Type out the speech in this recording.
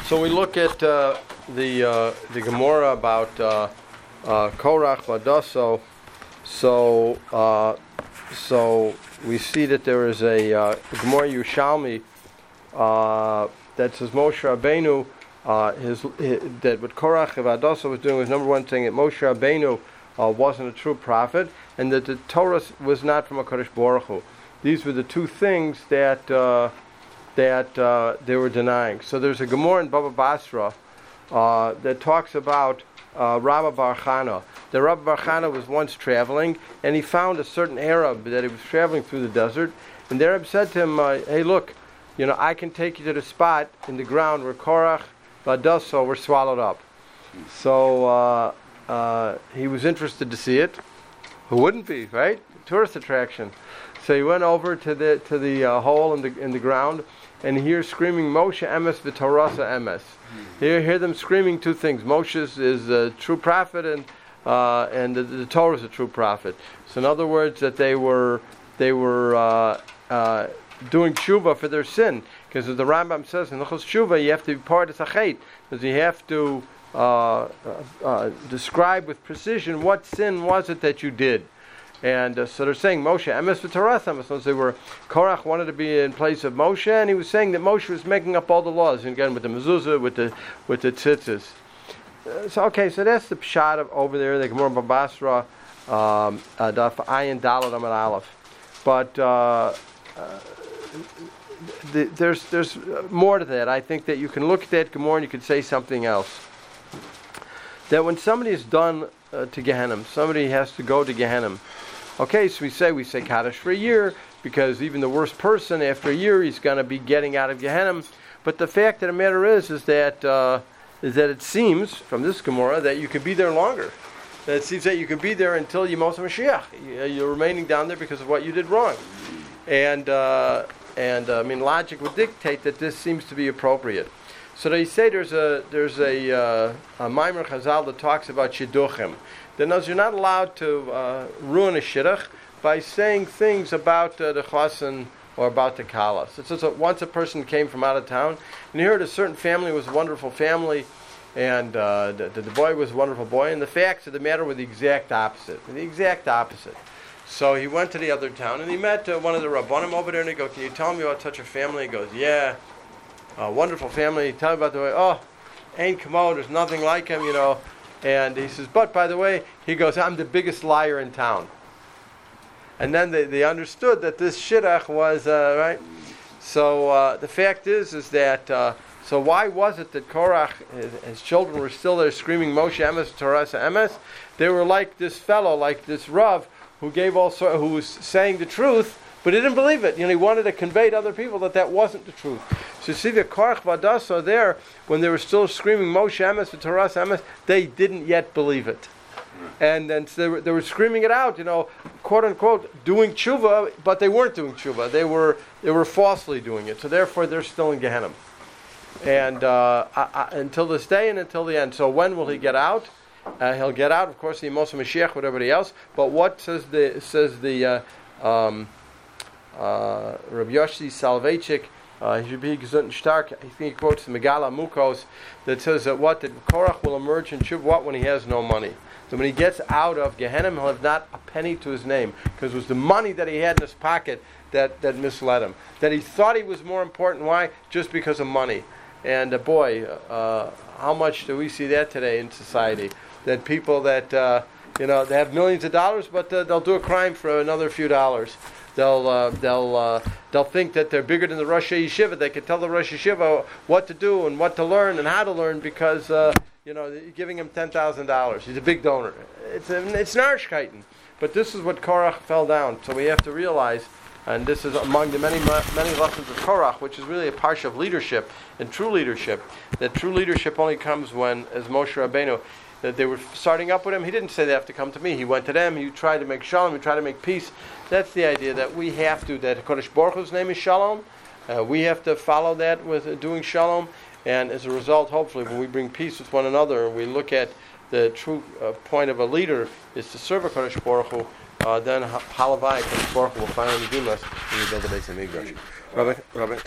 So we look at the Gemara about Korach Vadaso. So we see that there is a Gemara Yerushalmi that says Moshe Rabbeinu that what Korach Vadaso was doing was number one thing, that Moshe Rabbeinu wasn't a true prophet, and that the Torah was not from HaKadosh Baruch Hu. These were the two things that they were denying. So there's a Gemara in Baba Basra that talks about Rabba Bar Chana. The Rabba Bar Chana was once traveling, and he found a certain Arab that he was traveling through the desert, and the Arab said to him, hey, look, I can take you to the spot in the ground where Korach Vadaso were swallowed up. So he was interested to see it. Who wouldn't be, right? Tourist attraction. So he went over to the hole in the ground, and he hears screaming Moshe Emes v'Torasa Emes. You hear them screaming two things. Moshe is a true prophet, and the Torah is a true prophet. So in other words, that they were doing tshuva for their sin, because as the Rambam says in Hilchos Tshuva, you have to be part of Sachet, because you have to describe with precision what sin was it that you did. And so they're saying Moshe Emes v'Torah Emes. So they were, Korach wanted to be in place of Moshe, and he was saying that Moshe was making up all the laws, and again with the mezuzah, with the tzitzis. So that's the pshat of over there, the Gemara Babasra, Daf Ayin Daled Amud Aleph. But there's more to that. I think that you can look at that Gemara and you can say something else. That when somebody is done to Gehenna, somebody has to go to Gehenna. Okay, so we say Kaddish for a year, because even the worst person, after a year, he's going to be getting out of Gehenna. But the fact of the matter is that it seems, from this Gemara, that you could be there longer. That it seems that you could be there until Yemos HaMashiach. You're remaining down there because of what you did wrong. And logic would dictate that this seems to be appropriate. So they say there's a Maimer Chazal that talks about shidduchim. That knows you're not allowed to ruin a shidduch by saying things about the chassan or about the kala. So once a person came from out of town, and he heard a certain family was a wonderful family, and the boy was a wonderful boy, and the facts of the matter were the exact opposite. So he went to the other town, and he met one of the Rabbanim over there, and he goes, can you tell me about such a family? He goes, yeah. A wonderful family. Tell me about the way. Oh, ain't Kamo. There's nothing like him, And he says, but by the way, he goes, I'm the biggest liar in town. And then they understood that this shidduch was right. So the fact is that. So why was it that Korach, his children, were still there screaming Moshe Emes Torasa Emes? They were like this fellow, like this Rav, who was saying the truth, but he didn't believe it. He wanted to convey to other people that wasn't the truth. So you see the Korach Vadaso there, when they were still screaming Moshe Emes and Torah Emes, they didn't yet believe it. And then so they were screaming it out, quote unquote, doing tshuva, but they weren't doing tshuva. They were falsely doing it. So therefore they're still in Gehenna. And until this day and until the end. So when will he get out? He'll get out, of course, the Yemos HaMashiach with everybody else. But what says the Rabbi Yoshi Soloveitchik, he should be gesund and stark. I think he quotes the Megala Mukos that says that Korach will emerge in Tshuva when he has no money. So when he gets out of Gehenna, he'll have not a penny to his name, because it was the money that he had in his pocket that misled him. That he thought he was more important. Why? Just because of money. And how much do we see that today in society? That people that they have millions of dollars, but they'll do a crime for another few dollars. They'll think that they're bigger than the Rosh Yeshiva. They can tell the Rosh Yeshiva what to do and what to learn and how to learn because you're giving him $10,000. He's a big donor. It's Narishkeiten. But this is what Korach fell down. So we have to realize, and this is among the many lessons of Korach, which is really a parsha of leadership and true leadership. That true leadership only comes when, as Moshe Rabbeinu, that they were starting up with him. He didn't say they have to come to me. He went to them. He tried to make shalom. He tried to make peace. That's the idea, that we have to, that Kodesh Baruch Hu's name is shalom. We have to follow that with doing shalom. And as a result, hopefully, when we bring peace with one another, we look at the true point of a leader is to serve a Kodesh Baruch Hu, then Halavai, Kodesh Baruch Hu will finally redeem us and rebuild the base of Migdash. Rabbi.